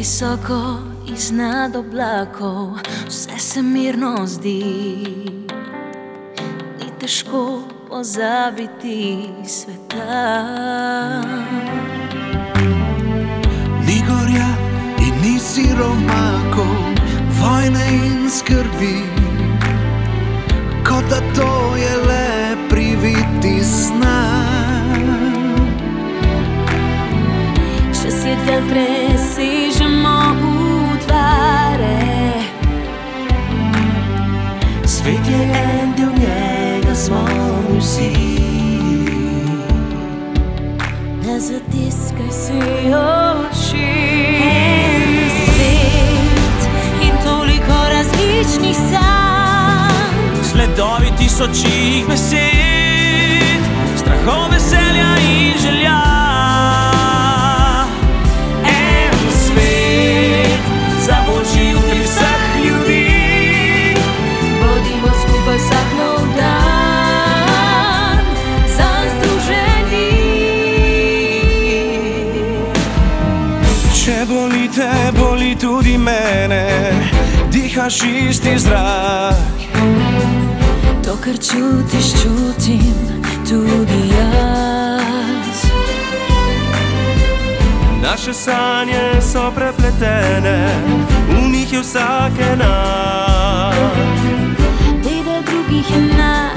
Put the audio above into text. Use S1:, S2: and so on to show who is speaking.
S1: visoko iznad oblakov, vse se mirno zdi. Ni težko pozabiti sveta.
S2: Ni gorja in ni siromakov, vojne in skrbi, kot da to je le privid iz sna.
S1: Še svetlo presežemo utvare,
S2: Svet je en del njega, smo vsi.
S1: ne zatiskaj si oči. En svet in toliko različnih sanj,
S3: Sledovi tisočih besed, strahov, veselja in želja. En svet za božji jutri vseh ljudi.
S1: bodimo skupaj vsak nov dan, zanj združeni.
S3: Če boli te, boli tudi mene, dihaš isti zrak.
S1: To, kar čutiš, čutim tudi jaz.
S3: Naše sanje so prepletene, v njih je vsak enak.
S1: Beda drugih je nas.